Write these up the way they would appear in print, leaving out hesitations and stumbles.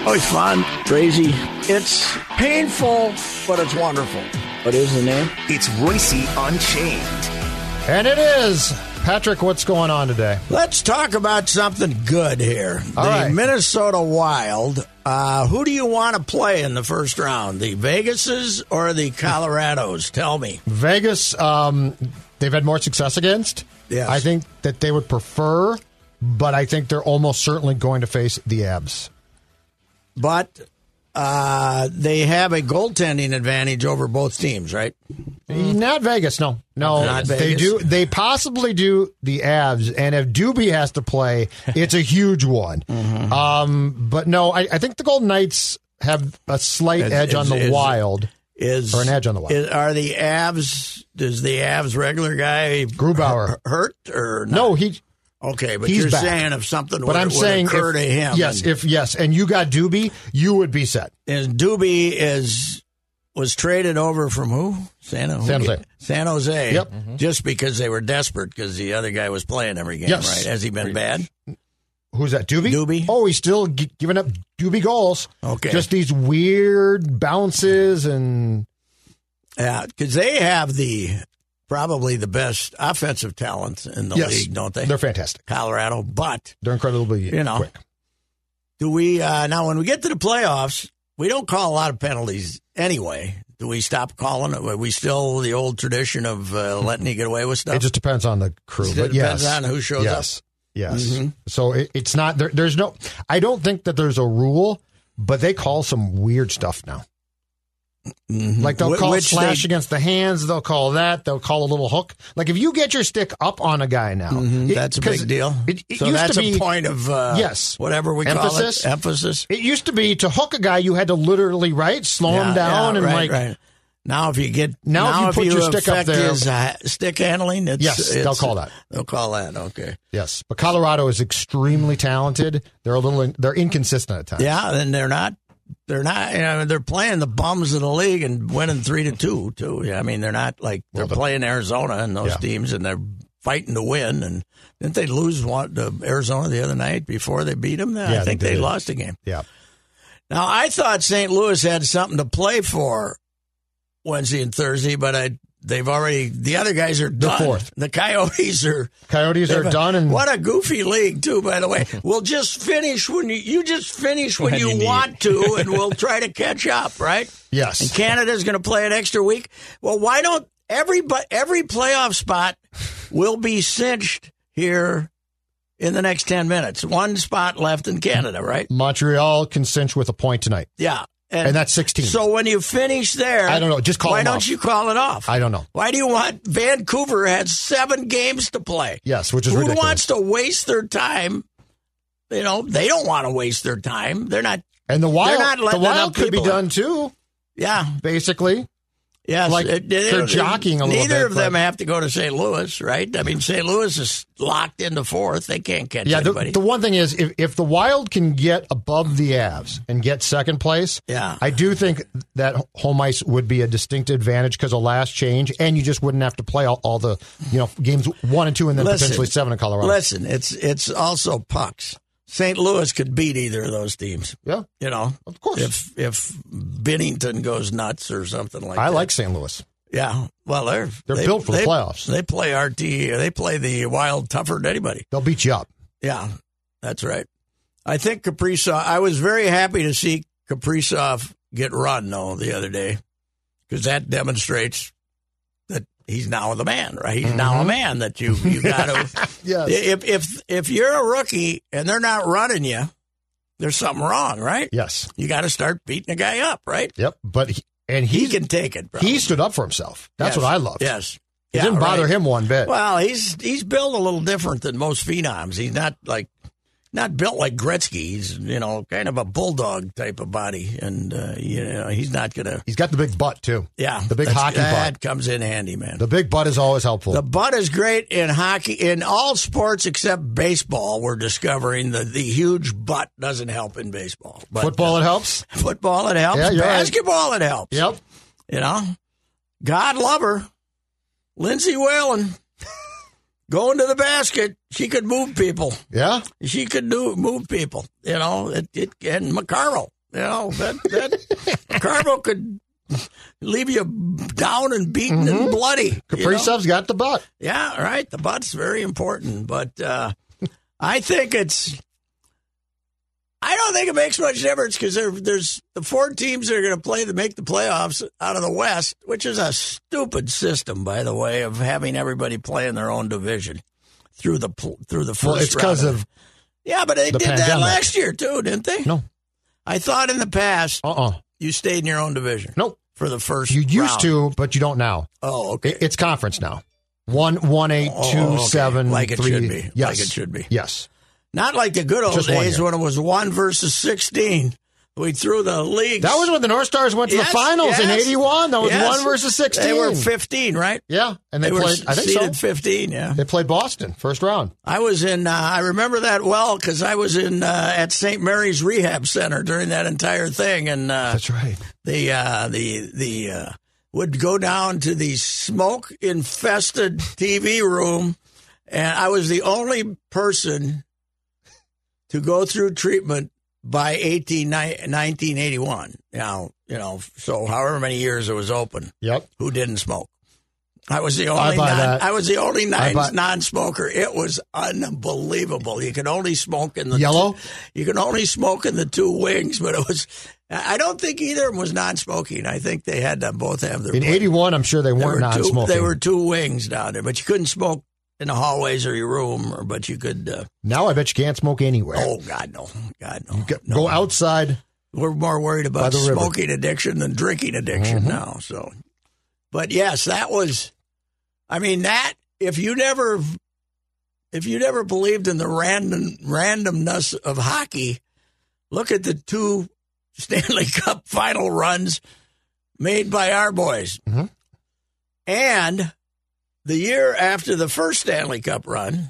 Always fun, crazy. It's painful, but it's wonderful. What is the name? It's Royce Unchained. And it is. Patrick, what's going on today? Let's talk about something good here. All right. Minnesota Wild. Who do you want to play in the first round? The Vegases or the Colorados? Tell me. Vegas, they've had more success against. Yes. I think that they would prefer, but I think they're almost certainly going to face the Abs. But they have a goaltending advantage over both teams, right? Not Vegas, no. Not They Vegas? do. They possibly do the Avs, and if Doobie has to play, it's a huge one. But no, I think the Golden Knights have a slight edge on the Wild. Or an edge on the Wild. Are the Avs? Does the Avs regular guy Grubauer hurt or not? No, he. Okay, but he's you're back. saying if something But I'm would saying occur to him. Yes, and you got Doobie, you would be set. And Doobie was traded over from who? San Jose. San Jose. Yep. Just because they were desperate because the other guy was playing every game, Yes. right? Has he been bad? Who's that? Doobie? Doobie. Oh, he's still giving up Doobie goals. Okay. Just these weird bounces and. Yeah, because they have probably the best offensive talent in the league, don't they? They're fantastic. Colorado, but They're incredibly quick. do we now when we get to the playoffs, we don't call a lot of penalties anyway. Do we stop calling it? Are we still the old tradition of letting you get away with stuff? It just depends on the crew. It But depends yes. on who shows up. Yes. So it's not there's no. I don't think that there's a rule, but they call some weird stuff now. Like they'll call slash against the hands. They'll call that. They'll call a little hook. Like if you get your stick up on a guy now, that's a big deal. It so used that's to be, a point of whatever we emphasis. call it. Emphasis. It used to be to hook a guy, you had to literally slow him down and right. Now if you get if you put your stick up there, his stick handling, they'll call that. They'll call that. Okay. Yes, but Colorado is extremely talented. They're inconsistent at times. Yeah, and they're not. They're playing the bums of the league and winning 3-2 too. Yeah, I mean they're not like they're playing Arizona and those teams and they're fighting to win. And didn't they lose to Arizona the other night before they beat them? I think they lost a game. Yeah. Now I thought St. Louis had something to play for Wednesday and Thursday, but the other guys are done. Fourth. The Coyotes are done. And what a goofy league too, by the way. We'll just finish when you just finish when you want to, and we'll try to catch up, right? Yes. And Canada's going to play an extra week. Well, why don't every playoff spot will be cinched here in the next 10 minutes? One spot left in Canada, right? Montreal can cinch with a point tonight. Yeah. And that's 16. So when you finish there, I don't know. Just call why them don't off. you call it off? I don't know. Why do you want Vancouver had 7 games to play? Yes, which is Who ridiculous. wants to waste their time? They don't want to waste their time. They're not. And the Wild could be people done too. Yeah, basically. Yes, like they're jockeying a little bit. Neither of them have to go to St. Louis, right? I mean, St. Louis is locked into fourth. They can't catch anybody. The one thing is, if the Wild can get above the Avs and get second place, I do think that home ice would be a distinct advantage because of last change, and you just wouldn't have to play all the games 1 and 2 and then potentially 7 in Colorado. Listen, it's also pucks. St. Louis could beat either of those teams. Yeah. Of course. If Binnington goes nuts or something like that. I like St. Louis. Yeah. Well, they're built for the playoffs. They play they play the Wild tougher than anybody. They'll beat you up. Yeah, that's right. I think Kaprizov, I was very happy to see Kaprizov get run, though, the other day, because that demonstrates that he's now the man, right? He's now a man that you got to. Yes. If you're a rookie and they're not running you, there's something wrong, right? Yes. You got to start beating a guy up, right? Yep. But he can take it. Probably. He stood up for himself. That's what I love. Yes. It didn't bother him one bit. Well, he's built a little different than most phenoms. He's not built like Gretzky. He's, kind of a bulldog type of body. And, he's not going to. He's got the big butt, too. Yeah. The big hockey butt. That comes in handy, man. The big butt is always helpful. The butt is great in hockey. In all sports except baseball, we're discovering that the huge butt doesn't help in baseball. But, football, it helps. Football, it helps. Yeah, Basketball, right. it helps. Yep. God love her. Lindsay Whalen. Going to the basket, she could move people. Yeah, she could move people. And McCarroll. You know, that Carbo could leave you down and beaten and bloody. Kaprizov's got the butt. Yeah, right. The butt's very important. But I don't think it makes much difference because there's the 4 teams that are going to make the playoffs out of the West, which is a stupid system, by the way, of having everybody play in their own division through the first round. Well, it's because of but they did pandemic. that last year too, didn't they? No. I thought in the past you stayed in your own division. Nope. For the first You used round. to, but you don't now. Oh, okay. It's conference now. 1-8, 2, 7, like it 3. should be. Yes. Like it should be. Yes. Not like the good old Just 1 days year. when it was 1 versus 16. We threw the leagues. That was when the North Stars went to the finals in 81. That was 1 versus 16. They were 15, right? Yeah, and they played. Were I think seeded so. 15. Yeah, they played Boston first round. I was in. I remember that well because I was in at St. Mary's Rehab Center during that entire thing, and that's right. The would go down to the smoke infested TV room, and I was the only person to go through treatment by 1981. So however many years it was open. Yep. Who didn't smoke? I was the only non-smoker. It was unbelievable. You could only smoke in the yellow. You can only smoke in the 2 wings, but it was. I don't think either of them was non-smoking. I think they had to both have their. In 81, I'm sure they weren't non-smoking. They were 2 wings down there, but you couldn't smoke in the hallways or your room, but you could. Now I bet you can't smoke anywhere. Oh God, no! God, no! Go outside. We're more worried about smoking addiction than drinking addiction now. So, but yes, that was. I mean that if you never believed in the randomness of hockey, look at the 2 Stanley Cup final runs made by our boys, and the year after the first Stanley Cup run,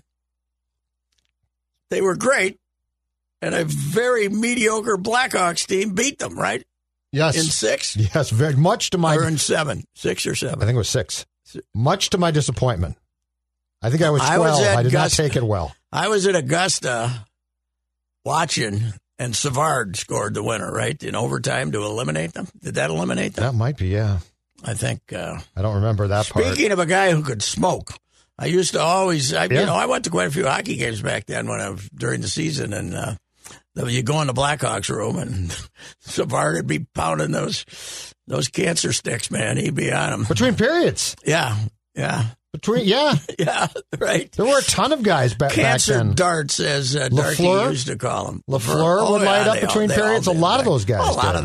they were great, and a very mediocre Blackhawks team beat them, right? Yes. In 6? Yes, very much to my... Or in 7. 6 or 7. I think it was 6. Much to my disappointment. I think I was 12. I did not take it well. I was at Augusta watching, and Savard scored the winner, right, in overtime to eliminate them. Did that eliminate them? That might be, yeah. I think. I don't remember that part. Speaking of a guy who could smoke, I used to always, I went to quite a few hockey games back then during the season, and you go in the Blackhawks room, and Savard would be pounding those cancer sticks, man. He'd be on them. Between periods. Yeah. Yeah, right. There were a ton of guys back then. Cancer darts, as Darky used to call them. Lafleur would light up between periods. A lot of those guys. A lot of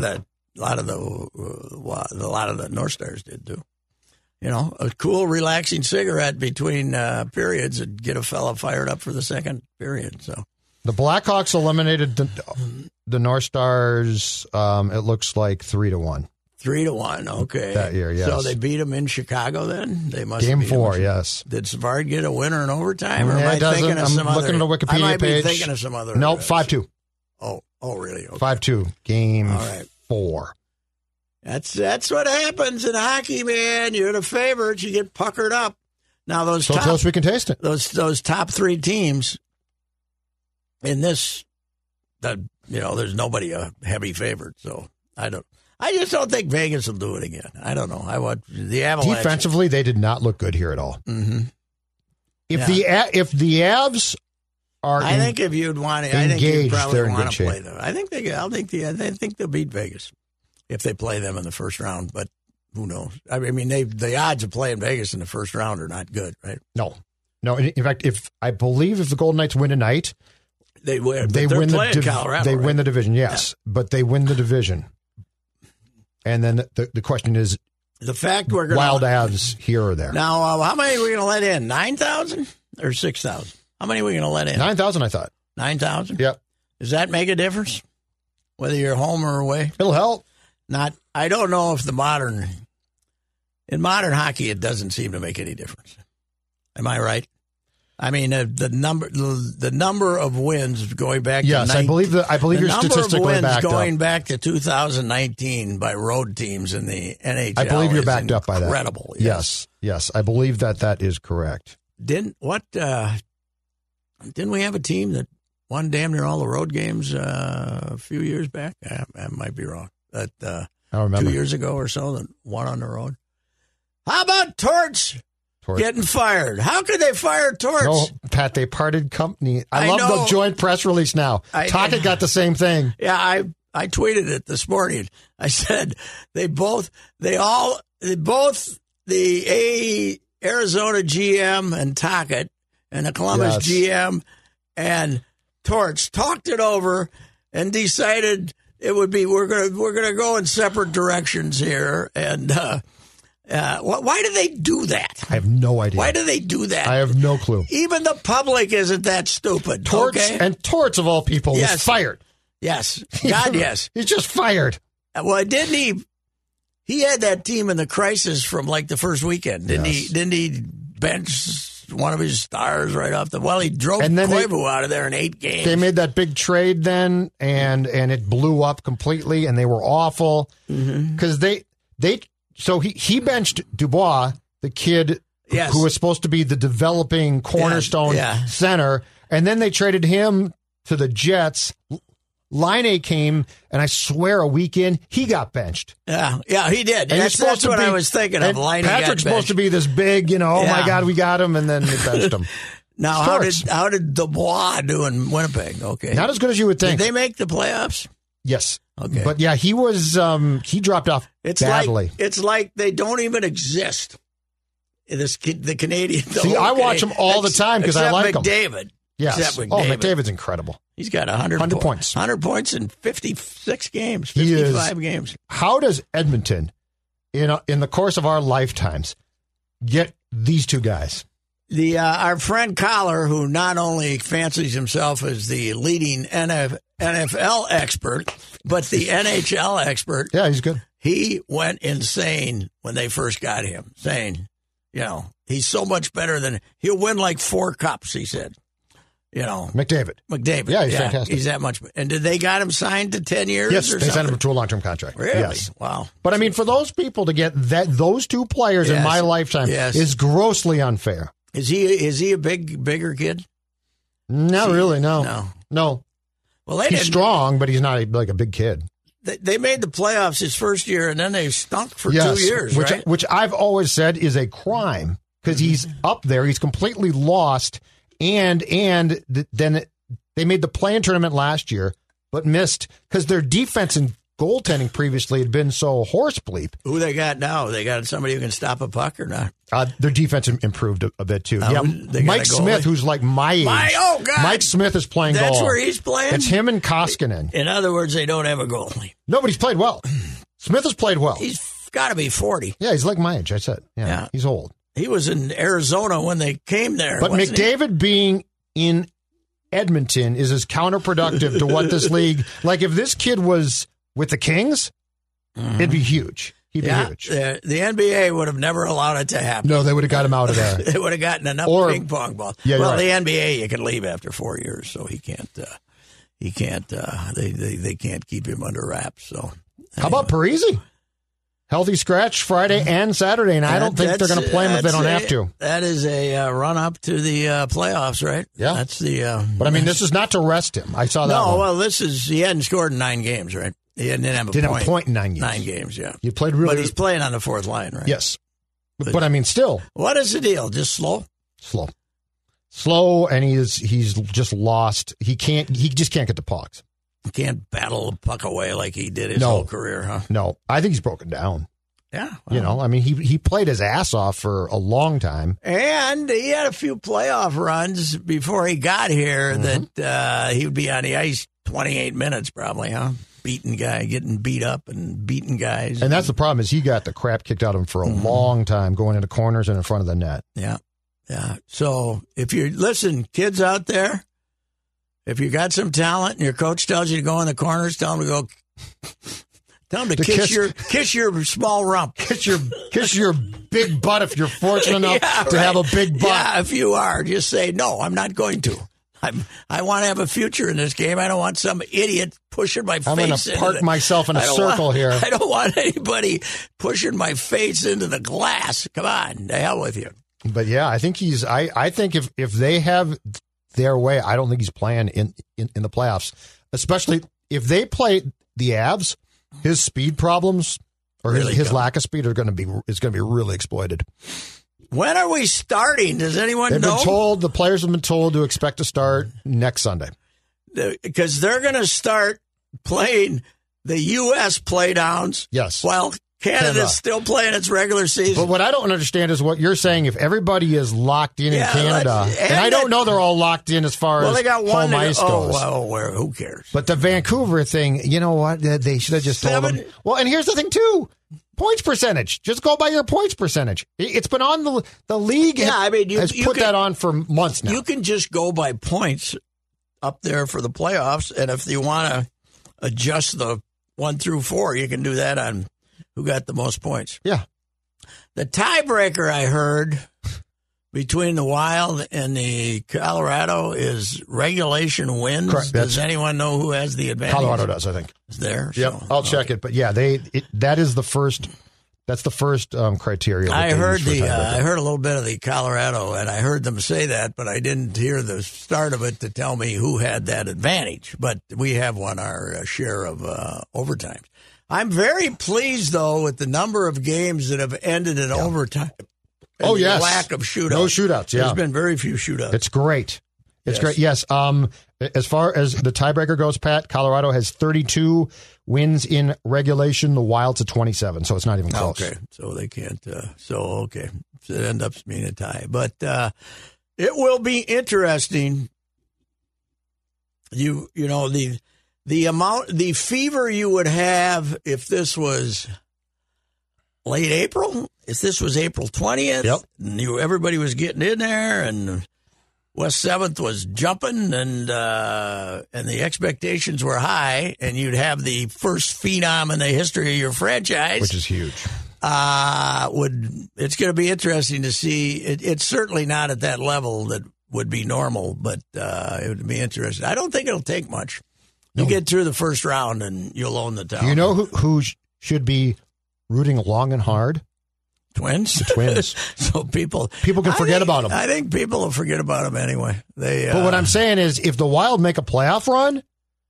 the North Stars did too. A cool, relaxing cigarette between periods would get a fella fired up for the second period. So the Blackhawks eliminated the North Stars. It looks like 3-1. 3-1, okay. That year, yes. So they beat them in Chicago then? They must Game 4, yes. Did Savard get a winner in overtime? Or am I thinking of some other? I'm looking at the Wikipedia I might page. be thinking of some other. Nope, 5-2. Oh, really? Okay. 5-2. Game 4. That's what happens in hockey, man. You're the favorites. You get puckered up. Now those so close we can taste it. Those top 3 teams in this, there's nobody a heavy favorite. So I just don't think Vegas will do it again. I don't know. I want the Avalanche. Defensively, they did not look good here at all. Mm-hmm. If the Avs are, I think if you'd want to, I think you'd probably want to play them. I think they'll beat Vegas if they play them in the first round. But who knows? I mean, the odds of playing Vegas in the first round are not good, right? No. In fact, if the Golden Knights win tonight, they win. They win Colorado. They win the division. Yes, but they win the division. And then the question is, the fact we're going Wild Avs here or there. Now, how many are we going to let in? 9,000 or 6,000? How many are we going to let in? 9,000, I thought. 9,000? Yep. Does that make a difference? Whether you're home or away? It'll help. I don't know if in modern hockey, it doesn't seem to make any difference. Am I right? I mean, the number of wins going back. Yes, to I believe you're statistically backed up. Going back to 2019 by road teams in the NHL. I believe you're backed up by that. Incredible. Yes, I believe that is correct. Didn't we have a team that won damn near all the road games a few years back. I might be wrong. But I remember 2 years ago or so, that won on the road. How about Torts getting fired? How could they fire Torts? No, Pat, they parted company. I love the joint press release now. Tocchet got the same thing. Yeah, I tweeted it this morning. I said the Arizona GM and Tocchet and the Columbus GM and Torts talked it over and decided it would be we're gonna go in separate directions here. And why do they do that? I have no idea. Why do they do that? I have no clue. Even the public isn't that stupid. Torts and Torts of all people was fired. Yes. God, yes. He's just fired. Well, didn't he? He had that team in the crisis from like the first weekend. Didn't he bench one of his stars right off the... Well, he drove Koivu out of there in 8 games. They made that big trade then, and it blew up completely, and they were awful. Because So he benched Dubois, the kid who was supposed to be the developing cornerstone center, and then they traded him to the Jets. Laine came, and I swear a week in, he got benched. Yeah, he did. And that's what I was thinking of. Laine Patrick's supposed to be this big, oh my God, we got him, and then they benched him. Now, how did Dubois do in Winnipeg? Okay, not as good as you would think. Did they make the playoffs? Yes. Okay. But yeah, he was he dropped off badly. It's like they don't even exist. The Canadian. See, I watch them all the time because I like them. McDavid. Yes. McDavid's incredible. He's got 100 points. 100 points in 56 games, 55 games. How does Edmonton, in the course of our lifetimes, get these two guys? Our friend Collar, who not only fancies himself as the leading NFL expert, but the NHL expert. Yeah, he's good. He went insane when they first got him, saying, he's so much better than... He'll win like 4 cups, he said. McDavid. Yeah, he's fantastic. He's that much. And did they got him signed to 10 years? Yes, they sent him to a long-term contract. Really? Yes. Wow. But I mean, for those people to get those two players in my lifetime is grossly unfair. Is he a bigger kid? Not really. No. Well, he's strong, but he's not like a big kid. They made the playoffs his first year, and then they stunk for 2 years, right? Which I've always said is a crime because he's up there. He's completely lost. And then they made the play-in tournament last year, but missed because their defense and goaltending previously had been so horse bleep. Who they got now? They got somebody who can stop a puck or not? Their defense improved a bit too. Mike Smith, who's like my age. Mike Smith is playing goal. That's where he's playing? It's him and Koskinen. In other words, they don't have a goalie. No, but he's played well. Smith has played well. He's got to be 40. Yeah, he's like my age, I said. Yeah, he's old. He was in Arizona when they came there. But McDavid being in Edmonton is as counterproductive to what this league... Like, if this kid was with the Kings, it'd be huge. He'd be huge. The NBA would have never allowed it to happen. No, they would have got him out of there. They would have gotten enough ping pong balls. Yeah, well, the NBA, you can leave after 4 years, so he can't. They can't keep him under wraps. So, anyway. How about Parise? Healthy scratch Friday and Saturday, and I don't think they're going to play him if they don't have to. That is a run-up to the playoffs, right? Yeah. That's the. But, I mean, this is not to rest him. I saw that one. No, well, he hadn't scored in 9 games, right? He didn't have a point in 9 games. 9 games, yeah. You played really... But he's playing on the 4th line, right? Yes. But I mean, still. What is the deal? Just slow? Slow, and he's just lost. He just can't get the pucks. He can't battle the puck away like he did his whole career, huh? No, I think he's broken down. Yeah. Wow. I mean, he played his ass off for a long time. And he had a few playoff runs before he got here that he would be on the ice 28 minutes probably, huh? Getting beat up and beating guys. And that's the problem is he got the crap kicked out of him for a long time going into corners and in front of the net. Yeah. Yeah. So listen, kids out there, if you got some talent and your coach tells you to go in the corners, tell him to go... Tell him to kiss your small rump. Kiss your big butt if you're fortunate enough to have a big butt. Yeah, if you are, just say, no, I'm not going to. I want to have a future in this game. I don't want some idiot pushing my face. I'm going to park myself in a circle here. I don't want anybody pushing my face into the glass. Come on, to hell with you. But yeah, I think I think if they have their way, I don't think he's playing in the playoffs. Especially if they play the Avs, his speed problems or really his lack of speed is going to be really exploited. When are we starting? Does anyone know? They've been told, the players have been told to expect to start next Sunday. Because they're going to start playing the U.S. playdowns. Yes. While Canada's still playing its regular season. But what I don't understand is what you're saying. If everybody is locked in Canada, and I don't know they're all locked in as far as they got one home ice goes. Who cares? But the Vancouver thing, you know what? They should have just told them. Well, and here's the thing, too. Points percentage. Just go by your points percentage. It's been on the league. Yeah, I mean, has put that on for months now. You can just go by points up there for the playoffs, and if you want to adjust the 1 through 4, you can do that on who got the most points. Yeah. The tiebreaker I heard between the Wild and the Colorado is regulation wins. Correct. Does anyone know who has the advantage? Colorado does, I think. It's there. Yep, so, I'll check it. But yeah, that is the first. That's the first criteria. I heard I heard a little bit of the Colorado, and I heard them say that, but I didn't hear the start of it to tell me who had that advantage. But we have won our share of overtimes. I'm very pleased, though, with the number of games that have ended in overtime. Oh, yes. The lack of shootouts. No shootouts, yeah. There's been very few shootouts. It's great. It's great. Yes. As far as the tiebreaker goes, Pat, Colorado has 32 wins in regulation. The Wild's at 27, so it's not even close. Okay, so they can't. So it ends up being a tie. But it will be interesting. You know, the fever you would have if this was late April, if this was April 20th, yep. And everybody was getting in there, and West 7th was jumping, and the expectations were high, and you'd have the first phenom in the history of your franchise, which is huge. It's going to be interesting to see. It's certainly not at that level that would be normal, but it would be interesting. I don't think it'll take much. You get through the first round, and you'll own the town. Do you know who should be rooting long and hard? Twins? The Twins. So people can forget about them. I think people will forget about them anyway. But what I'm saying is, if the Wild make a playoff run,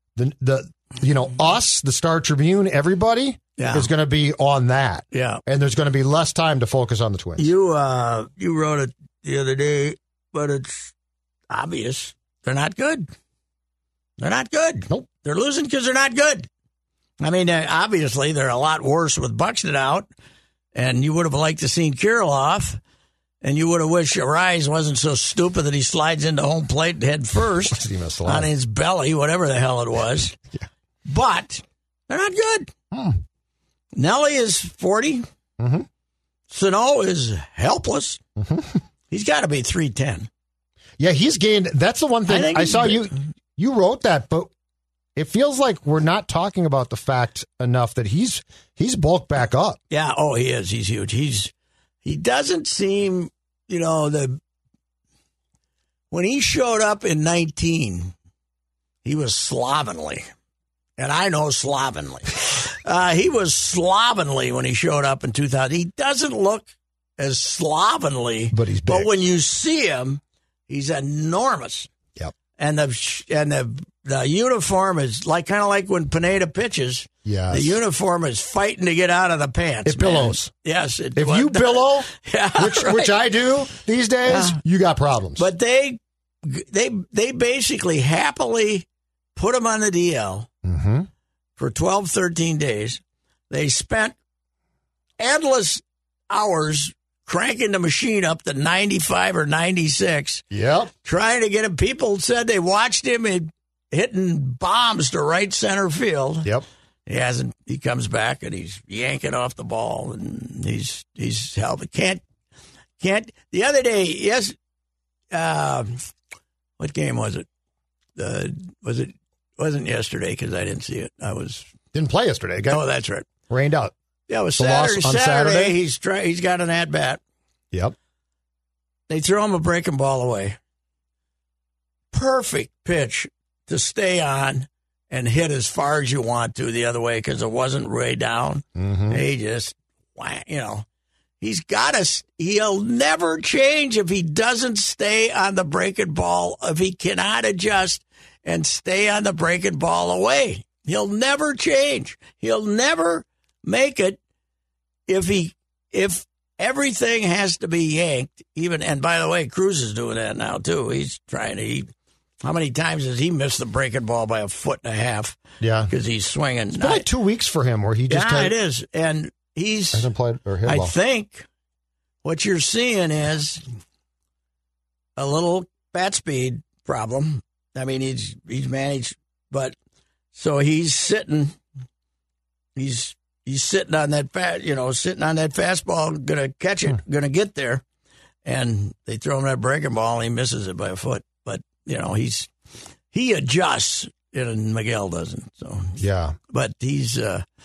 us, the Star Tribune, everybody is going to be on that. Yeah. And there's going to be less time to focus on the Twins. You wrote it the other day, but it's obvious they're not good. They're not good. Nope. They're losing because they're not good. I mean, obviously they're a lot worse with Buxton out. And you would have liked to seen Kirilloff, and you would have wished Arise wasn't so stupid that he slides into home plate head first on his belly, whatever the hell it was. Yeah. But they're not good. Nelly is 40. Mm-hmm. Sano is helpless. Mm-hmm. He's got to be 310. Yeah, he's gained. That's the one thing I saw you wrote that, but it feels like we're not talking about the fact enough that he's bulked back up. Yeah, he is. He's huge. He doesn't seem, when he showed up in 19, he was slovenly. And I know slovenly. He was slovenly when he showed up in 2000. He doesn't look as slovenly, but he's big. But when you see him, he's enormous. Yep. And the uniform is kind of like when Pineda pitches. Yes. The uniform is fighting to get out of the pants. It billows. Yes. If you billow, which I do these days, you got problems. But they basically happily put him on the DL for 12, 13 days. They spent endless hours cranking the machine up to 95 or 96. Yep. Trying to get him. People said they watched him hitting bombs to right center field. Yep. He hasn't. He comes back and he's yanking off the ball and he's helping. Can't. The other day, yes. What game was it? Wasn't yesterday because I didn't see it. Didn't play yesterday. Oh, that's right. Rained out. Yeah, it was the Saturday. Loss on Saturday. He's got an at bat. Yep. They throw him a breaking ball away. Perfect pitch to stay on and hit as far as you want to the other way because it wasn't way down. Mm-hmm. He just, he'll never change if he doesn't stay on the breaking ball, if he cannot adjust and stay on the breaking ball away. He'll never change. He'll never make it if everything has to be yanked. And by the way, Cruz is doing that now too. He's trying to. How many times has he missed the breaking ball by 1.5 feet? Yeah, because he's swinging. It's been like 2 weeks for him where he just it is, and he's hasn't played or hit ball. I think what you're seeing is a little bat speed problem. I mean, he's managed, but so he's sitting. He's sitting on that fastball, gonna catch it, gonna get there, and they throw him that breaking ball, and he misses it by 1 foot. But he adjusts, and Miguel doesn't. So yeah, but he's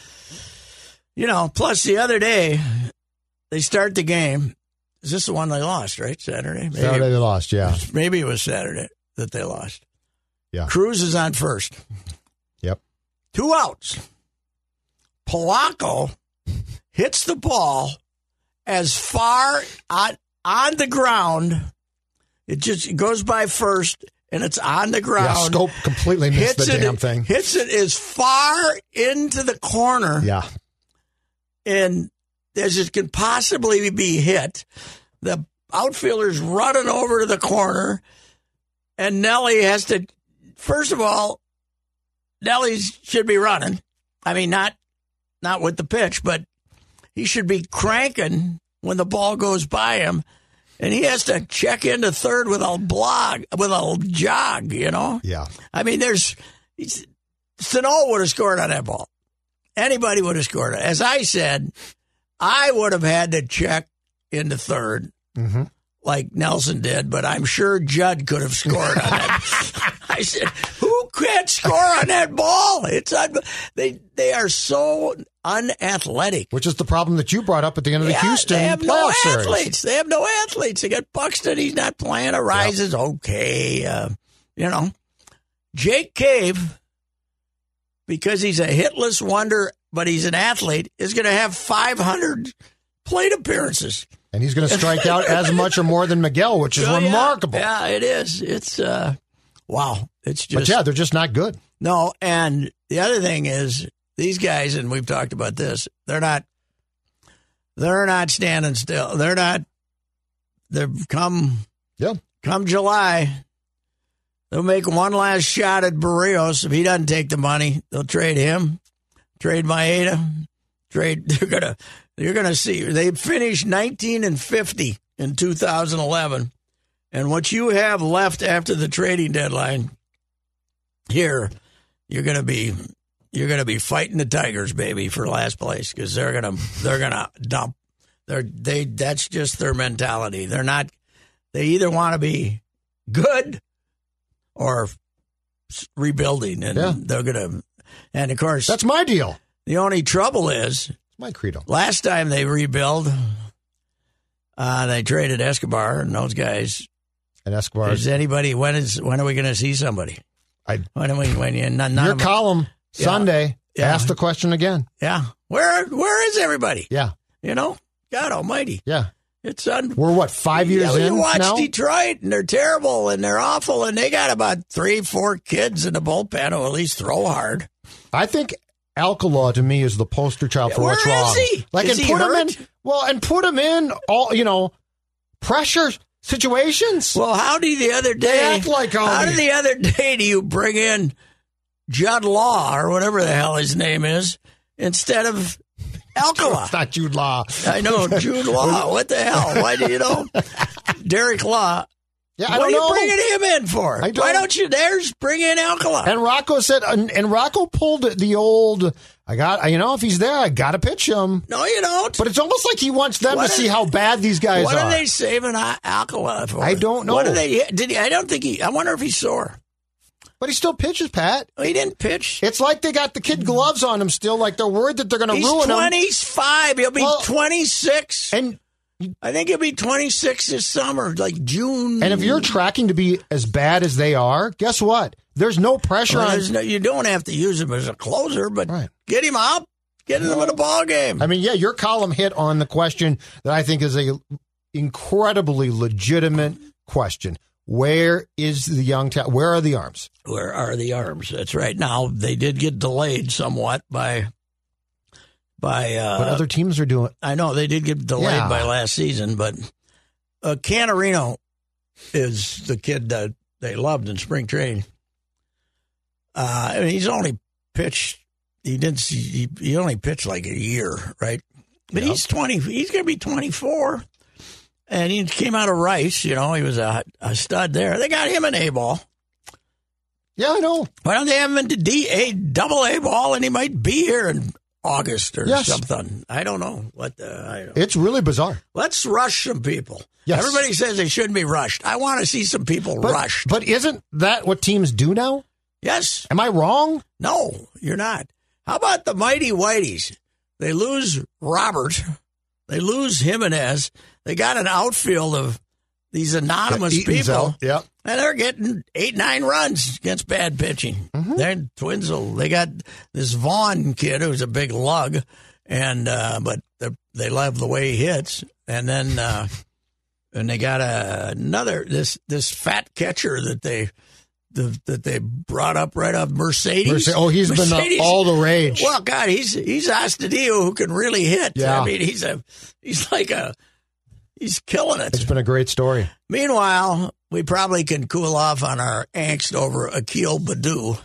Plus the other day they start the game. Is this the one they lost? Right, Saturday. Saturday they lost. Yeah, maybe it was Saturday that they lost. Yeah, Cruz is on first. Yep, 2 outs. Polanco hits the ball as far on the ground. It goes by first, and it's on the ground. Yeah, Scope completely missed the damn thing. Hits it as far into the corner. Yeah. And as it can possibly be hit, the outfielder's running over to the corner, and Nelly has to, first of all, Nelly should be running. I mean, not with the pitch, but he should be cranking when the ball goes by him, and he has to check into third with a jog, Yeah. I mean, Sano would have scored on that ball. Anybody would have scored it. As I said, I would have had to check into third like Nelson did, but I'm sure Judd could have scored on that. I said, who can't score on that ball? They are so unathletic. Which is the problem that you brought up at the end of the Houston playoff series. They have no athletes. They got Buxton. He's not playing. Arises okay. Jake Cave, because he's a hitless wonder, but he's an athlete, is going to have 500 plate appearances. And he's going to strike out as much or more than Miguel, which is remarkable. Yeah, it is. It's, wow. It's just. But yeah, they're just not good. No, and the other thing is, these guys, and we've talked about this, they're not standing still. Come July, they'll make one last shot at Barrios. If he doesn't take the money, they'll trade him, trade Maeda, you're gonna see. They finished 19-50 in 2011, and what you have left after the trading deadline here, you're gonna be fighting the Tigers, baby, for last place, because they're gonna dump. That's just their mentality. They either want to be good or rebuilding, and they're gonna. And of course, that's my deal. The only trouble is, my credo. Last time they rebuild, they traded Escobar and those guys. And Escobar. Is anybody? When are we going to see somebody? Your column Sunday asked the question again. Yeah, where is everybody? Yeah, God Almighty. Yeah, it's we're what 5 years in. You watch now? Detroit, and they're terrible and they're awful, and they got about 3-4 kids in the bullpen who at least throw hard. I think Alcala to me is the poster child for what's wrong. Where is he? Is he hurt? Put him in all pressure situations. Well, how do the other day? Do you bring in Judd Law or whatever the hell his name is instead of Alcala? It's not Jude Law. I know Jude Law. What the hell? Why do you know Derek Law? Yeah, what are you bringing him in for? Why don't you bring in Alcala? And Rocco said, and Rocco pulled the old, if he's there, I got to pitch him. No, you don't. But it's almost like he wants them to see how bad these guys are. What are they saving Alcala for? I don't know. What are they? I wonder if he's sore. But he still pitches, Pat. He didn't pitch. It's like they got the kid gloves on him still, like they're worried that they're going to ruin him. He's 25. He'll be 26. And I think he'll be 26 this summer, like June. And if you're tracking to be as bad as they are, guess what? There's no pressure on. You don't have to use him as a closer, but get him up. Get them in a ball game. I mean, yeah, your column hit on the question that I think is a incredibly legitimate question. Where is the young talent? Where are the arms? Where are the arms? That's right. Now, they did get delayed somewhat by what other teams are doing. I know they did get delayed by last season, but Canarino is the kid that they loved in spring training. I mean, he's only pitched. He only pitched like a year, right? But he's 20. He's going to be 24, and he came out of Rice. You know, he was a stud there. They got him an A ball. Yeah, I know. Why don't they have him into double A ball, and he might be here in August or something? I don't know. It's really bizarre. Let's rush some people. Yes. Everybody says they shouldn't be rushed. I want to see some people rushed. But isn't that what teams do now? Yes. Am I wrong? No, you're not. How about the Mighty Whiteys? They lose Robert. They lose Jimenez. They got an outfield of these anonymous people. Yep. And they're getting 8-9 runs against bad pitching. Mm-hmm. They're Twins. They got this Vaughn kid who's a big lug, and but they love the way he hits. And then and they got another this fat catcher that they brought up right off Mercedes. Oh, he's been all the rage. Well, God, he's Astudillo who can really hit. Yeah. I mean, he's killing it. It's been a great story. Meanwhile, we probably can cool off on our angst over Akil Baddoo.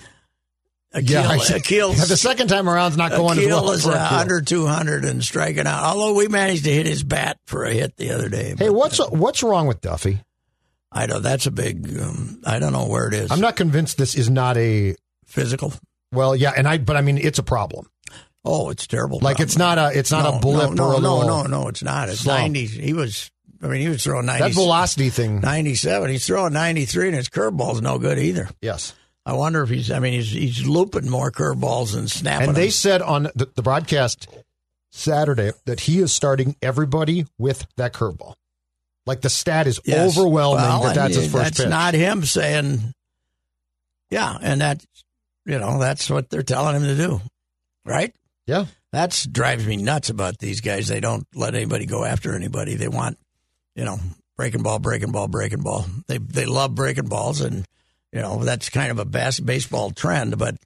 Akil, the second time around's not going as well. Akil is under 200 and striking out. Although we managed to hit his bat for a hit the other day. Hey, what's wrong with Duffy? I know that's a big. I don't know where it is. I'm not convinced this is not a physical. Well, yeah, but I mean it's a problem. Oh, it's terrible. Like problem. it's not a blip or a little. No, it's not. It's slump. 90. He was throwing 90. That velocity thing. 97. He's throwing 93, and his curveball's no good either. Yes. I wonder if he's looping more curveballs and snapping. And they them. said on the broadcast Saturday that he is starting everybody with that curveball. Like the stat is overwhelming that's his first pitch. That's not him saying, yeah, and that's what they're telling him to do, right? Yeah. That drives me nuts about these guys. They don't let anybody go after anybody. They want, breaking ball. They love breaking balls, and, that's kind of a baseball trend. But,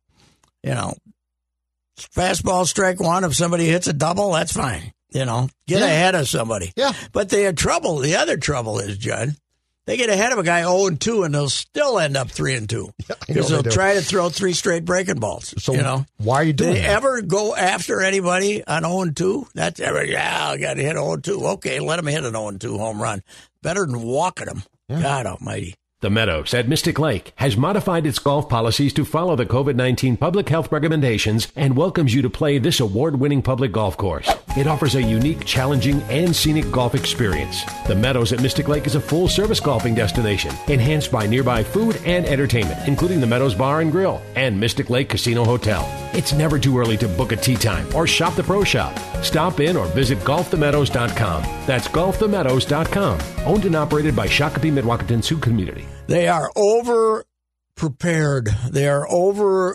fastball strike one. If somebody hits a double, that's fine. Get ahead of somebody. Yeah. But they have trouble. The other trouble is, Judd, they get ahead of a guy 0-2, and they'll still end up 3-2 because they'll try to throw 3 straight breaking balls. So why are you doing that? Did they ever go after anybody on 0-2? I got to hit 0-2. Okay, let them hit an 0-2 home run. Better than walking them. Yeah. God almighty. The Meadows at Mystic Lake has modified its golf policies to follow the COVID-19 public health recommendations and welcomes you to play this award-winning public golf course. It offers a unique, challenging, and scenic golf experience. The Meadows at Mystic Lake is a full-service golfing destination, enhanced by nearby food and entertainment, including the Meadows Bar and Grill and Mystic Lake Casino Hotel. It's never too early to book a tee time or shop the pro shop. Stop in or visit golfthemeadows.com. That's golfthemeadows.com. Owned and operated by Shakopee Mdewakanton Sioux Community. They are over prepared. They are over,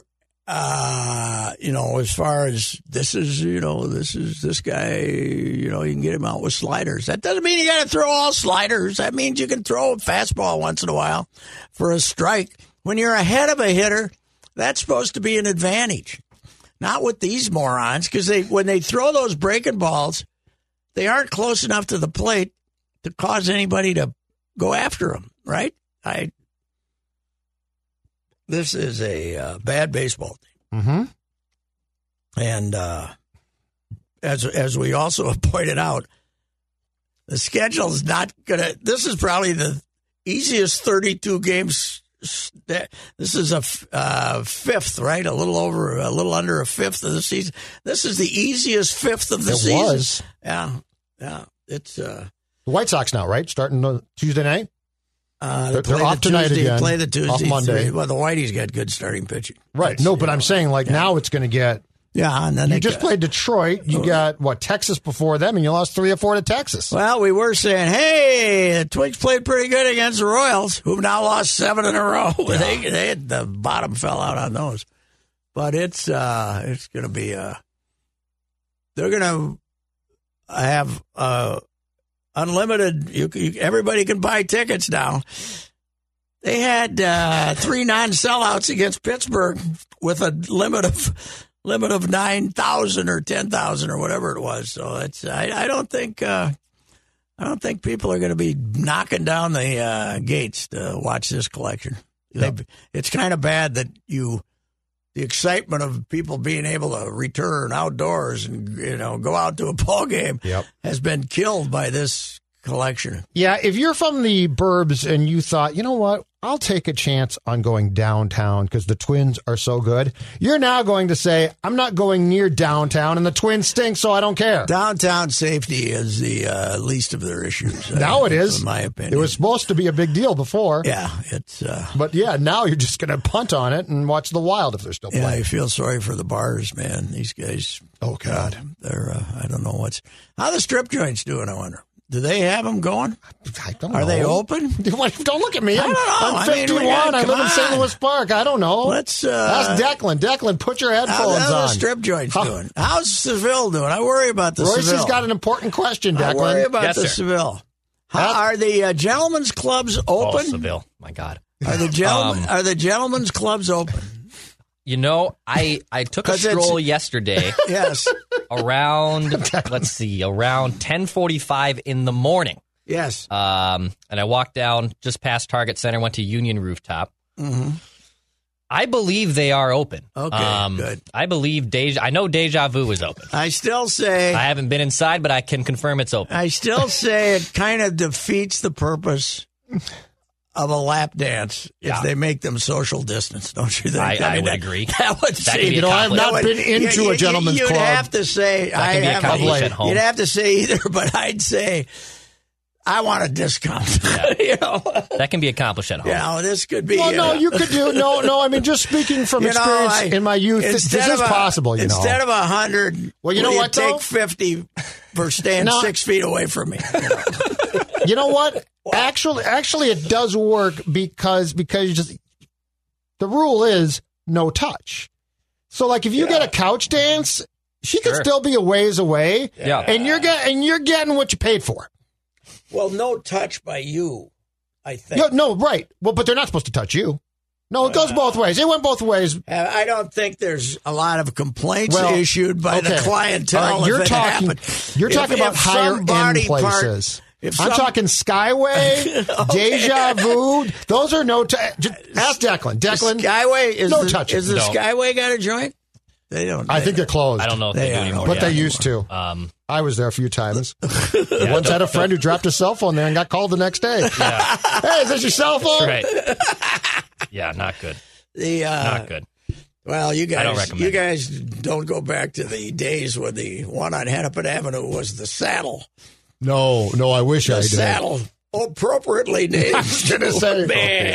as far as this guy, you can get him out with sliders. That doesn't mean you got to throw all sliders. That means you can throw a fastball once in a while for a strike. When you're ahead of a hitter, that's supposed to be an advantage. Not with these morons, because when they throw those breaking balls, they aren't close enough to the plate to cause anybody to go after them, right? This is a bad baseball team. Mm-hmm. And as we also have pointed out, the schedule is not going to – this is probably the easiest 32 games. This is a fifth, right? A little under a fifth of the season. This is the easiest fifth of the season. It was. Yeah. It's the White Sox now, right? Starting Tuesday night? They're off tonight again. Play the Tuesday. Off Monday. Well, the Whiteys got good starting pitching. Right. But I'm saying now it's going to get. Yeah, and then you just played Detroit. You got Texas before them, and you lost 3 or 4 to Texas. Well, we were saying, hey, the Twins played pretty good against the Royals, who've now lost 7 in a row. Yeah. They the bottom fell out on those. But it's going to be they're going to have unlimited. Everybody can buy tickets now. They had 3 non-sellouts against Pittsburgh with a limit of 9,000 or 10,000 or whatever it was. So I don't think people are going to be knocking down the gates to watch this collection. Yep. It's kind of bad that the excitement of people being able to return outdoors and go out to a ball game has been killed by this collection. Yeah, if you're from the burbs and you thought, you know what, I'll take a chance on going downtown because the Twins are so good, you're now going to say, I'm not going near downtown and the Twins stink, so I don't care. Downtown safety is the least of their issues. Now it is. In my opinion. It was supposed to be a big deal before. Yeah, it's... But yeah, now you're just going to punt on it and watch the Wild if they're still playing. Yeah, I feel sorry for the bars, man. These guys... Oh, God. They're, I don't know how the strip joints doing, I wonder. Do they have them going? I don't know. Are they open? Don't look at me. I don't know. I'm 51. I live in St. Louis Park. I don't know. Let's ask Declan. Declan, put your headphones on. How's the strip joints doing? How's Seville doing? I worry about the Royce Seville. has got an important question, Declan. I worry about the Seville. Are the gentlemen's clubs open? Oh, Seville. My God. Are the gentlemen's clubs open? I took a stroll yesterday. Yes. Around 10:45 in the morning. Yes. And I walked down just past Target Center, went to Union Rooftop. Mm-hmm. I believe they are open. Okay, good. I believe I know Deja Vu is open. I still say... I haven't been inside, but I can confirm it's open. I still say it kind of defeats the purpose of a lap dance if they make them social distance, don't you think? I would agree. That would seem... I've not been into a gentleman's club. You'd have to say... You'd have to say either, but I'd say... I want a discount. Yeah. That can be accomplished at home. This could be... you could do... No, I mean, just speaking from experience in my youth, this is possible, Instead of 100, well, you know what, take 50 for staying 6 feet away from me. You know what? Actually, it does work because you just... The rule is no touch. So, like, if you get a couch dance, she could still be a ways away. Yeah. And you're getting what you paid for. Well, no touch by you, I think. No, right. Well, but they're not supposed to touch you. No, it goes both ways. It went both ways. I don't think there's a lot of complaints issued by the clientele. Right, you're talking about higher end places. I'm talking Skyway, Deja Vu. Those are no touch. Ask Declan. Declan, Skyway is no touch. Is the Skyway got a joint? They don't. I think they're closed. I don't know if they do anymore. But they used to. I was there a few times. Once had a friend who dropped his cell phone there and got called the next day. Yeah. Hey, is this your cell phone? Right. Yeah, not good. Not good. Well, you I don't recommend guys don't go back to the days when the one on Hennepin Avenue was the Saddle. No, I wish I did. The Saddle, appropriately named. I was going to say.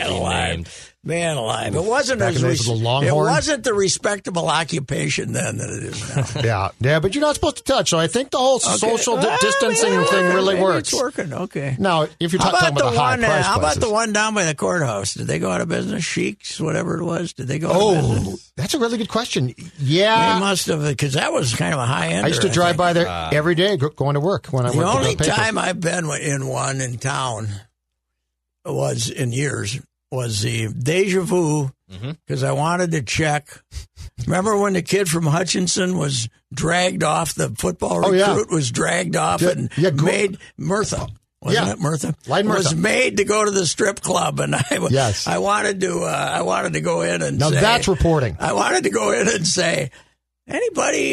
Man alive. It wasn't it wasn't the respectable occupation then that it is now. Yeah, but you're not supposed to touch. So I think the whole social distancing thing really works. It's working. Okay. Now, if you're talking about the high price how about places. the one down by the courthouse? Did they go out of business? Sheiks, whatever it was. Did they go out of business? That's a really good question. Yeah. They must have, because that was kind of a high end. I used to drive by there every day going to work when I went to the only time I've been in one in town was the Deja Vu, because I wanted to check. Remember when the kid from Hutchinson was dragged off, the football recruit was dragged off and made Mirtha. Wasn't it Mirtha? Was made to go to the strip club, and I wanted to go in and now say, that's reporting. I wanted to go in and say, anybody,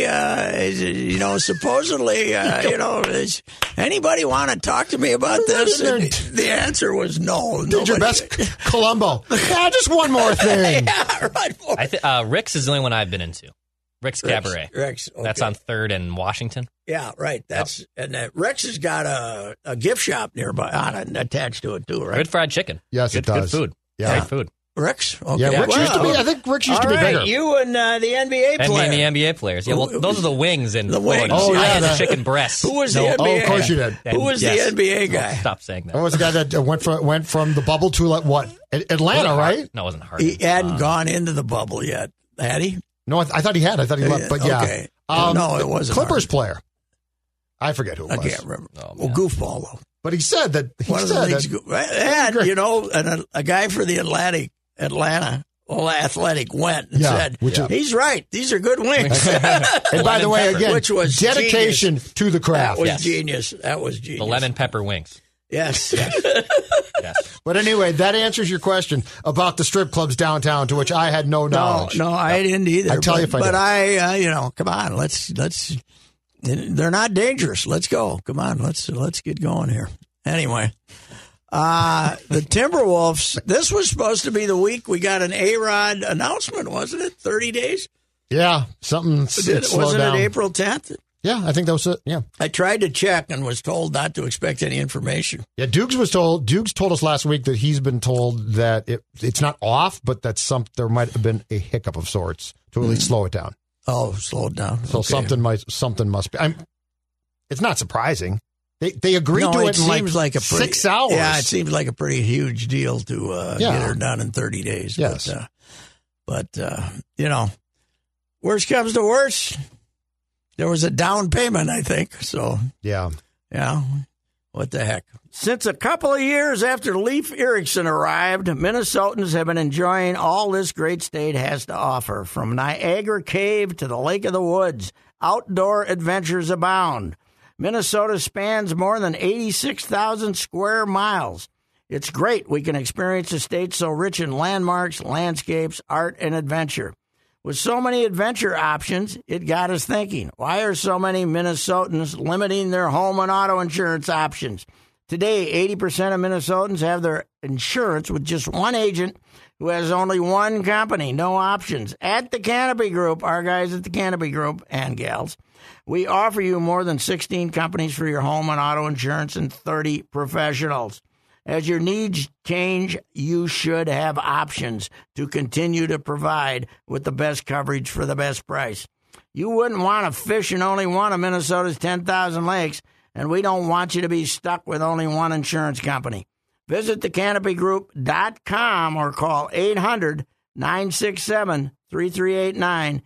supposedly, does anybody want to talk to me about this? And the answer was no. Did your best, Columbo. Just one more thing. Yeah, right. Rick's is the only one I've been into. Rick's Cabaret. Rick's. Okay. That's on 3rd and Washington. Yeah, right. And Rick's has got a gift shop nearby attached to it too, right? Good fried chicken. Yes, it does. Good food. Yeah. Great food. Rick's? Okay. Yeah, Rick's used to be. I think Rick's used to be bigger. You and the NBA players. And the NBA players. Yeah, well, those are the wings and the wings. Oh, yeah, I had the chicken breasts. Who was the NBA? Oh, of course you did. Who was the NBA guy? Stop saying that. Who was the guy that went from the bubble to what? Atlanta, right? No, it wasn't Harden. He hadn't gone into the bubble yet, had he? No, I thought he had. I thought he left, but yeah. Okay. No, it wasn't. Clippers player. I forget who it was. I can't remember. Goofball, though. But he said that. And a guy for the Atlanta Athletic went and said, he's right. These are good wings. And by the way, again, which was dedication to the craft. That was genius. That was genius. The lemon pepper wings. Yes. Yes. But anyway, that answers your question about the strip clubs downtown, to which I had no knowledge. No, I didn't either. I'll tell you if I did. But come on, let's. They're not dangerous. Let's go. Come on, let's get going here. Anyway, the Timberwolves. This was supposed to be the week we got an A-Rod announcement, wasn't it? 30 days. Yeah, something. Wasn't it April 10th? Yeah, I think that was it. Yeah, I tried to check and was told not to expect any information. Yeah, Dukes told us last week that he's been told that it's not off, but that there might have been a hiccup of sorts to at least slow it down. Oh, slow it down. So something must be. It's not surprising. They agreed to it in like 6 hours. Yeah, it seems like a pretty huge deal to get her done in 30 days. Yes. But worst comes to worst, there was a down payment, I think. So, yeah. What the heck? Since a couple of years after Leif Erikson arrived, Minnesotans have been enjoying all this great state has to offer. From Niagara Cave to the Lake of the Woods, outdoor adventures abound. Minnesota spans more than 86,000 square miles. It's great we can experience a state so rich in landmarks, landscapes, art, and adventure. With so many adventure options, it got us thinking, why are so many Minnesotans limiting their home and auto insurance options? Today, 80% of Minnesotans have their insurance with just one agent who has only one company, no options. At the Canopy Group, our guys at the Canopy Group and gals, we offer you more than 16 companies for your home and auto insurance and 30 professionals. As your needs change, you should have options to continue to provide with the best coverage for the best price. You wouldn't want to fish in only one of Minnesota's 10,000 lakes, and we don't want you to be stuck with only one insurance company. Visit thecanopygroup.com or call 800-967-3389,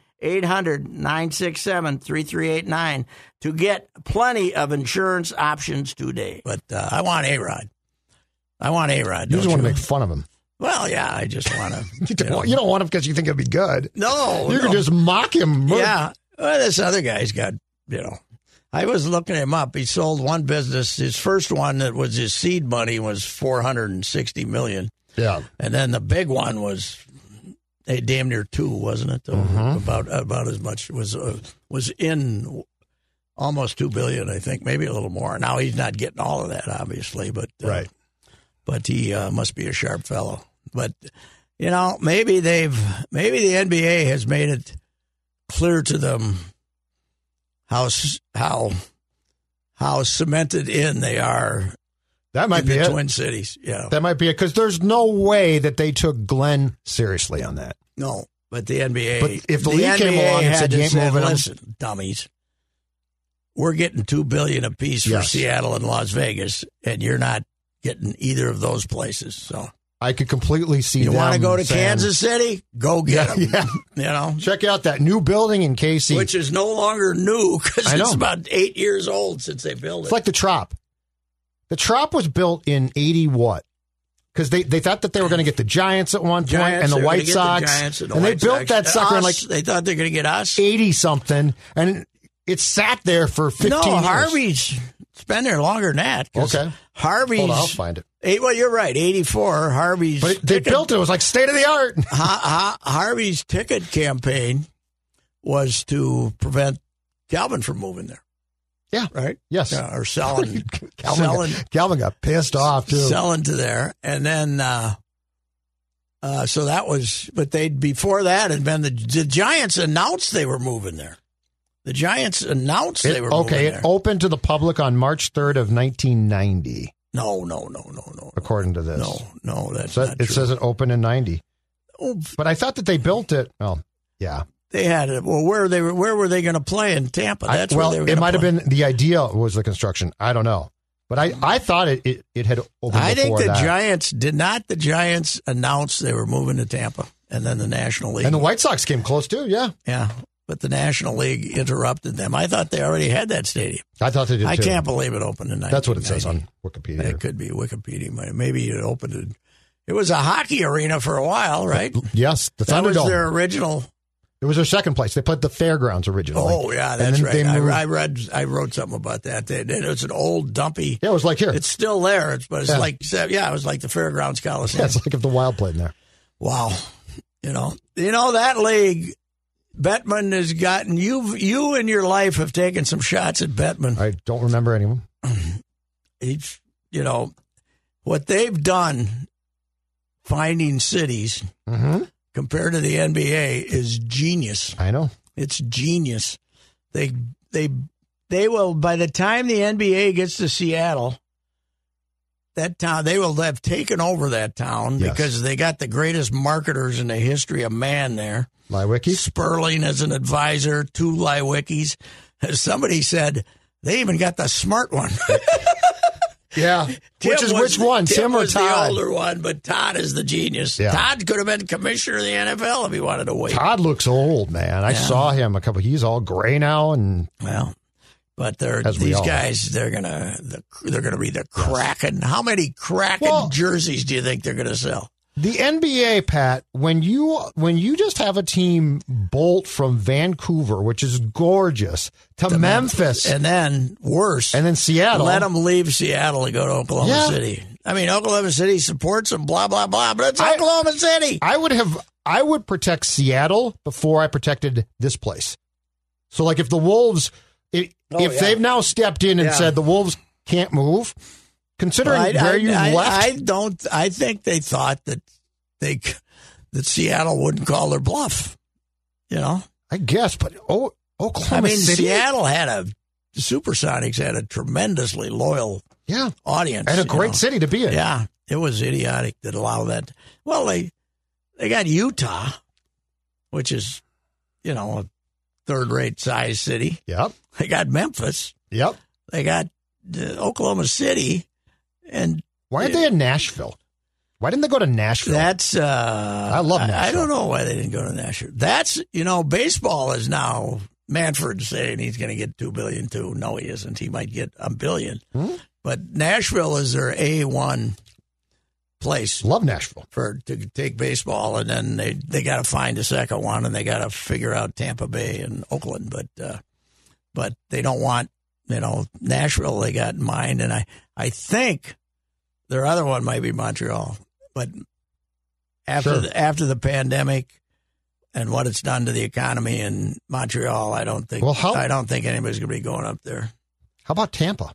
800-967-3389 to get plenty of insurance options today. But I want A-Rod. You just want to make fun of him. Well, yeah, I just want to. You don't want him because you think it'll be good. No. You can just mock him. Yeah. Well, this other guy's got, I was looking him up. He sold one business. His first one that was his seed money was $460 million. Yeah. And then the big one was damn near $2 billion, wasn't it? About as much was in almost $2 billion, I think, maybe a little more. Now he's not getting all of that, obviously, but right. But he must be a sharp fellow. But maybe the NBA has made it clear to them how cemented in they are. That might be the it. Twin Cities. Yeah, that might be it, because there's no way that they took Glenn seriously on that. No, but the NBA. But if the league came along and said, "Listen, dummies, we're getting $2 billion apiece for Seattle and Las Vegas, and you're not getting either of those places." So I could completely see. You want to go to Kansas City? Go get them. Yeah. Check out that new building in KC, which is no longer new because it's about 8 years old since they built it. It's like the Trop. The Trop was built in 80 what? Because they thought that they were going to get the Giants at one point and the White Sox, and they built that sucker in they thought they were going to get us 80 something, and it sat there for 15 years. No, Harvey's. It's been there longer tn that. Okay. Harvey's. Hold on, I'll find it. Well, you're right. 84. Harvey's. But they built it. It was like state of the art. Harvey's ticket campaign was to prevent Calvin from moving there. Yeah. Right? Yes. Or selling. Calvin got pissed off, too. Selling to there. And then, so that was, but before that had been the Giants announced they were moving there. The Giants announced they were moving there. It opened to the public on March 3rd of 1990. No. According to this. No, that's not true. It says it opened in 90. Oh, but I thought that they built it. Well, yeah. They had it. Well, where were they going to play in Tampa? That's where they were. It might have been the idea was the construction. I don't know, but I thought it had opened. I think Giants did not. The Giants announced they were moving to Tampa, and then the National League and the White Sox came close too. Yeah. but the National League interrupted them. I thought they already had that stadium. I thought they did, too. I can't believe it opened in 1990. That's what it says on Wikipedia. It could be Wikipedia. Maybe it opened it. It was a hockey arena for a while, right? Yes, the Thunderdome. That was their original. It was their second place. They put the fairgrounds originally. Oh, yeah, that's right. I wrote something about that. It was an old, dumpy. Yeah, it was like here. It's still there, but it's like, it was like the Fairgrounds Coliseum. Yeah, it's like if the Wild played in there. Wow. You know that league, Bettman has gotten, you in your life have taken some shots at Bettman. I don't remember any of them. What they've done finding cities compared to the NBA is genius. I know. It's genius. They will, by the time the NBA gets to Seattle, that town, they will have taken over that town because they got the greatest marketers in the history of man there. Leiweke? Sperling as an advisor, 2 Leiwekes. As somebody said, they even got the smart one. Yeah. Which one? Tim or was Todd? The older one, but Todd is the genius. Yeah. Todd could have been commissioner of the NFL if he wanted to wait. Todd looks old, man. I saw him he's all gray now but these guys, they're gonna be the Kraken. How many Kraken jerseys do you think they're gonna sell? The NBA, Pat, when you just have a team bolt from Vancouver, which is gorgeous, to Memphis, and then worse, and then Seattle, let them leave Seattle and go to Oklahoma City. I mean, Oklahoma City supports them, blah blah blah, but it's Oklahoma City. I would protect Seattle before I protected this place. So, like, if the Wolves, if they've now stepped in and said the Wolves can't move. Considering where you left, I think they thought that Seattle wouldn't call their bluff. I guess, but Oklahoma City. Seattle the Supersonics had a tremendously loyal audience and a great city to be in. Yeah, it was idiotic that allowed that. Well, they got Utah, which is a third-rate size city. Yep. They got Memphis. Yep. They got Oklahoma City. And why aren't they in Nashville? Why didn't they go to Nashville? I love Nashville. I don't know why they didn't go to Nashville. Baseball is now Manfred saying he's going to get $2 billion too. No, he isn't. He might get $1 billion. But Nashville is their A1 place. Love Nashville to take baseball, and then they got to find a second one, and they got to figure out Tampa Bay and Oakland. But they don't want Nashville. They got in mind, and I think their other one might be Montreal. But after the pandemic and what it's done to the economy in Montreal, I don't think anybody's going to be going up there. How about Tampa?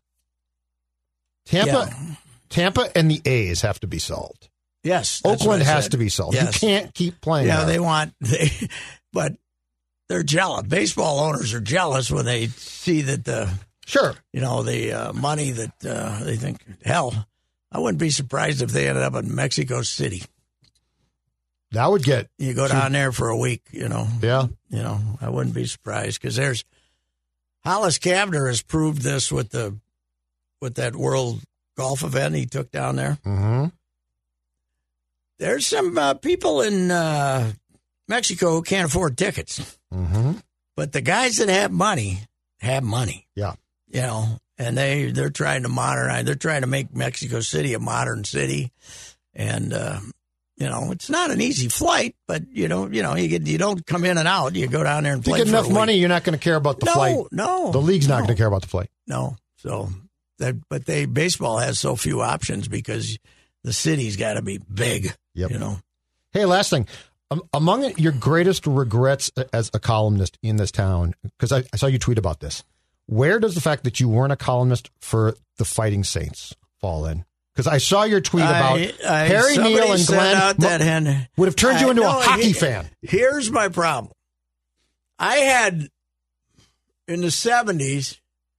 Tampa and the A's have to be solved. Yes, Oakland has to be solved. Yes. You can't keep playing. Yeah, but they're jealous. Baseball owners are jealous when they see that the money that they think. Hell, I wouldn't be surprised if they ended up in Mexico City. That would get you go down there for a week. Yeah. I wouldn't be surprised because Hollis Cavner has proved this with that World Golf event he took down there. Mm-hmm. There's some people in Mexico who can't afford tickets. Mm-hmm. But the guys that have money. Yeah. And they're trying to modernize. They're trying to make Mexico City a modern city. And, it's not an easy flight, but, you don't come in and out. You go down there and play for enough money, you're not going to care about the flight. No. The league's not going to care about the flight. No. So, baseball has so few options because the city's got to be big. Yep. Hey, last thing. Among your greatest regrets as a columnist in this town, because I saw you tweet about this, where does the fact that you weren't a columnist for the Fighting Saints fall in? Because I saw your tweet about Harry Neal and Glenn would have turned you into a hockey fan. Here's my problem. I had, in the 70s,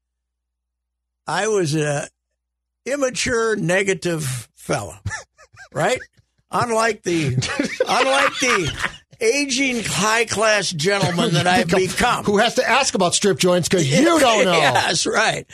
I was a immature, negative fella, right? Unlike the aging, high-class gentleman that I've become. Who has to ask about strip joints because you don't know. Yes, right.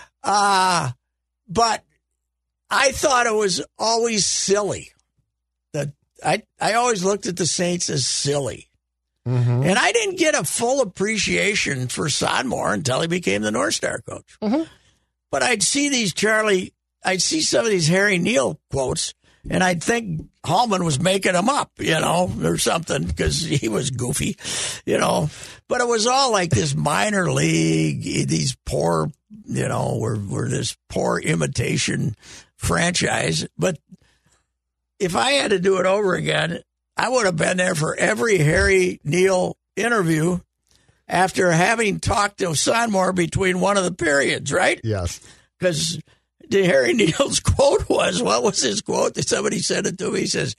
But I thought it was always silly. That I always looked at the Saints as silly. Mm-hmm. And I didn't get a full appreciation for Sonmor until he became the North Star coach. Mm-hmm. But I'd see some of these Harry Neal quotes, and I'd think Hallman was making them up, or something, because he was goofy, But it was all like this minor league, these poor, we're this poor imitation franchise. But if I had to do it over again, I would have been there for every Harry Neal interview after having talked to Sonmor between one of the periods, right? Yes. Because Harry Neal's quote was, what was his quote? Somebody said it to me. He says,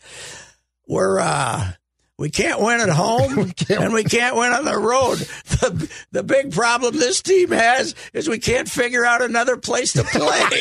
we can't win at home and we can't win on the road. The big problem this team has is we can't figure out another place to play.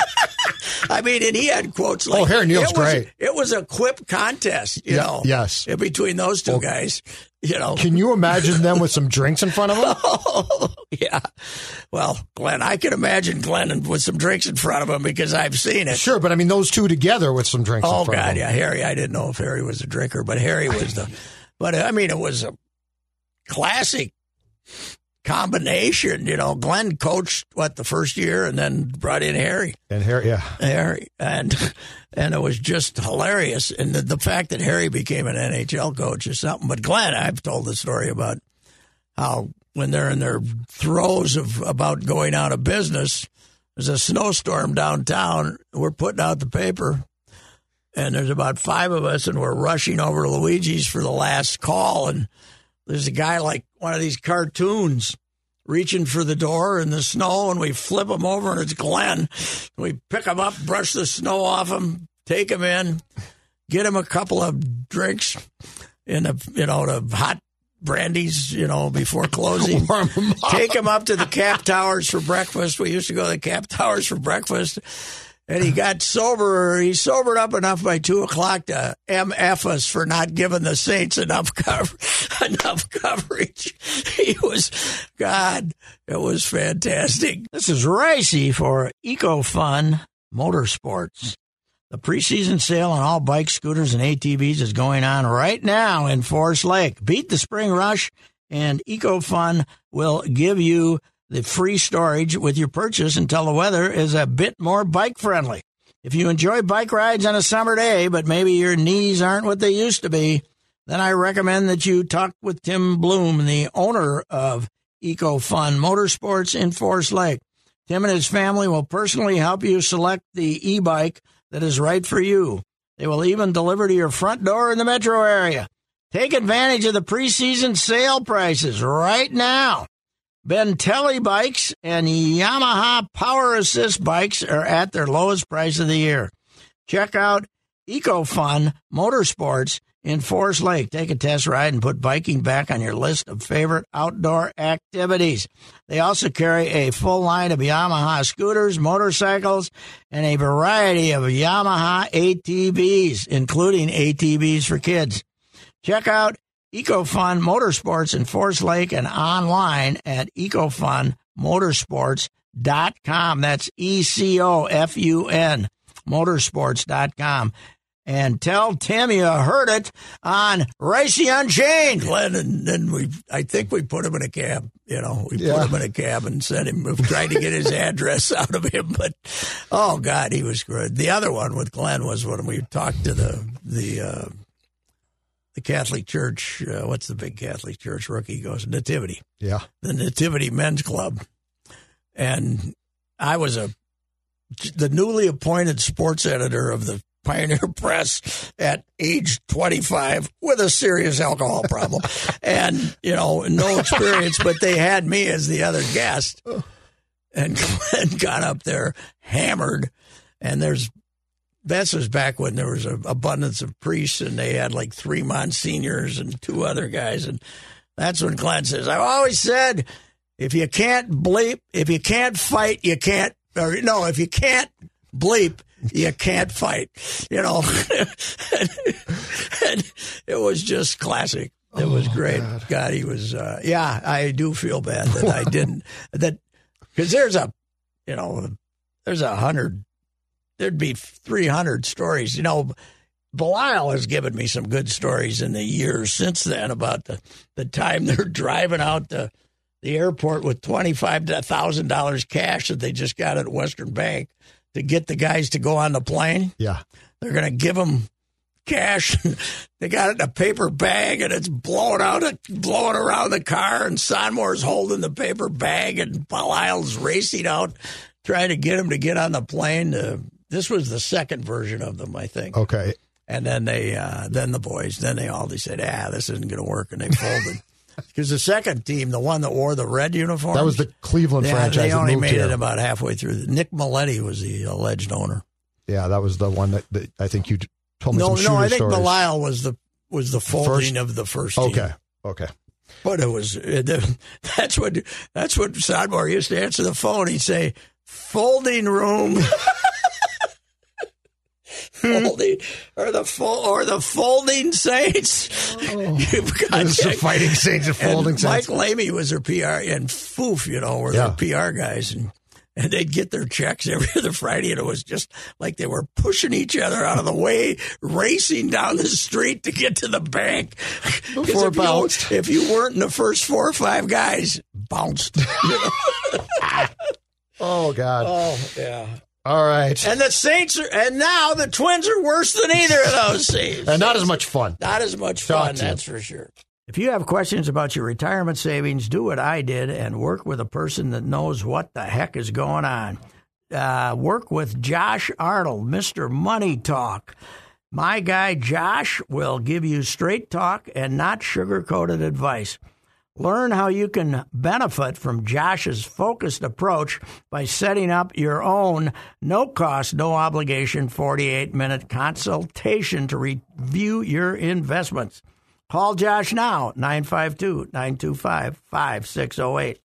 I mean, and he had quotes like, Harry Neal's great. It was a quip contest, Yes. between those two guys. Can you imagine them with some drinks in front of them? Oh, yeah. Well, Glenn, I can imagine Glenn with some drinks in front of him because I've seen it. Sure, but I mean, those two together with some drinks in front of them. Oh, God, yeah. Harry, I didn't know if Harry was a drinker, but Harry was but I mean, it was a classic combination. Glenn coached, the first year and then brought in Harry. And Harry, yeah. Harry. And it was just hilarious. And the fact that Harry became an NHL coach is something. But Glenn, I've told the story about how when they're in their throes about going out of business, there's a snowstorm downtown. We're putting out the paper, and there's about 5 of us, and we're rushing over to Luigi's for the last call. And there's a guy like one of these cartoons reaching for the door in the snow, and we flip him over, and it's Glenn. We pick him up, brush the snow off him, take him in, get him a couple of drinks in the hot brandies, before closing. Take him up to the Cap Towers for breakfast. We used to go to the Cap Towers for breakfast. And he got sober. He sobered up enough by 2:00 to MF us for not giving the Saints enough coverage. It was fantastic. This is Ricey for EcoFun Motorsports. The preseason sale on all bikes, scooters, and ATVs is going on right now in Forest Lake. Beat the spring rush, and EcoFun will give you the free storage with your purchase until the weather is a bit more bike-friendly. If you enjoy bike rides on a summer day, but maybe your knees aren't what they used to be, then I recommend that you talk with Tim Bloom, the owner of EcoFun Motorsports in Forest Lake. Tim and his family will personally help you select the e-bike that is right for you. They will even deliver to your front door in the metro area. Take advantage of the preseason sale prices right now. Bentelli bikes and Yamaha Power Assist bikes are at their lowest price of the year. Check out EcoFun Motorsports in Forest Lake. Take a test ride and put biking back on your list of favorite outdoor activities. They also carry a full line of Yamaha scooters, motorcycles, and a variety of Yamaha ATVs, including ATVs for kids. Check out EcoFun Motorsports in Forest Lake and online at EcoFunMotorsports.com. That's ECOFUN Motorsports.com. And tell Tim you heard it on Ricey Unchained. Glenn, and then I think we put him in a cab. We put him in a cab and sent him. We've tried to get his address out of him, but oh God, he was good. The other one with Glenn was when we talked to the Catholic Church. What's the big Catholic Church rookie goes? Nativity. Yeah, the Nativity Men's Club, and I was the newly appointed sports editor of the Pioneer Press at age 25 with a serious alcohol problem and, no experience, but they had me as the other guest. And Glenn got up there hammered. And this was back when there was an abundance of priests and they had like 3 monsignors and 2 other guys. And that's when Glenn says, I've always said, if you can't fight, if you can't bleep, you can't fight, and it was just classic. It was great. God, he was, I do feel bad that I didn't, because there's 100, there'd be 300 stories, Belial has given me some good stories in the years since then about the time they're driving out the airport with $25,000 cash that they just got at Western Bank to get the guys to go on the plane. Yeah. They're going to give them cash. They got it in a paper bag, and it's blowing around the car, and Sonmore's holding the paper bag, and Belial's racing out, trying to get him to get on the plane. This was the second version of them, I think. Okay. And then the boys said, this isn't going to work, and they folded. Because the second team, the one that wore the red uniform, that was the Cleveland franchise. They only that moved made here. it about halfway through. Nick Maletti was the alleged owner. Yeah, that was the one that I think you told me some shooter No, I think stories. Belial was the folding of the first team. Okay. But it was that's what Sonmore used to answer the phone. He'd say, "Folding room." Folding or the Folding Saints. You've got the Fighting Saints and Folding Saints. Mike Lamey was their PR, and Foof, were their PR guys, and they'd get their checks every other Friday, and it was just like they were pushing each other out of the way, racing down the street to get to the bank. Before it bounced. If you weren't in the first 4 or 5 guys, bounced. Oh, God. Oh, yeah. All right. And the Saints and now the Twins are worse than either of those teams. And not as much fun. Not as much fun, that's for sure. If you have questions about your retirement savings, do what I did and work with a person that knows what the heck is going on. Work with Josh Arnold, Mr. Money Talk. My guy Josh will give you straight talk and not sugar-coated advice. Learn how you can benefit from Josh's focused approach by setting up your own no-cost, no-obligation 48-minute consultation to review your investments. Call Josh now, 952-925-5608.